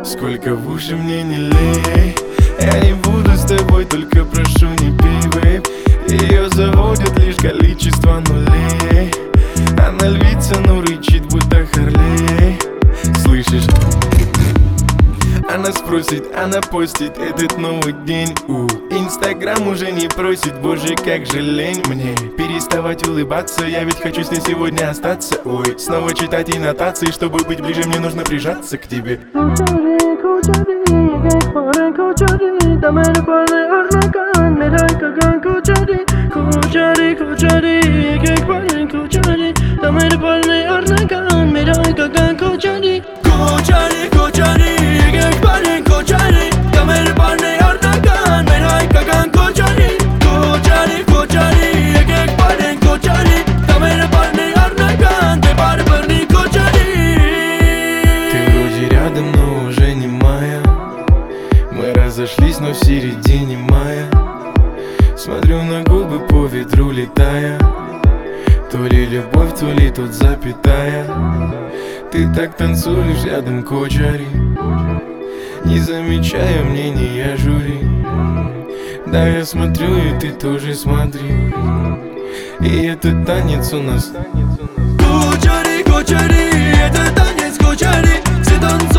Сколько в уши мне не лей, я не буду с тобой, только прошу не пей, бейб. Ее заводит лишь количество нулей. Она львица, но рычит, будто Харлей. Слышишь? Она спросит, она постит этот новый день. Инстаграм уже не просит, боже, как же лень мне переставать улыбаться, я ведь хочу с ней сегодня остаться. Ой, снова читать ей нотации, чтобы быть ближе, мне нужно прижаться к тебе. Но уже не моя. Мы разошлись, но в середине мая. Смотрю на губы по ветру летая. То ли любовь, то ли тут запятая. Ты так танцуешь рядом, кочари, не замечая мнения жюри. Да, я смотрю, и ты тоже смотри. И этот танец у нас. Кочари, кочари, это танец кочари. Все танцуют.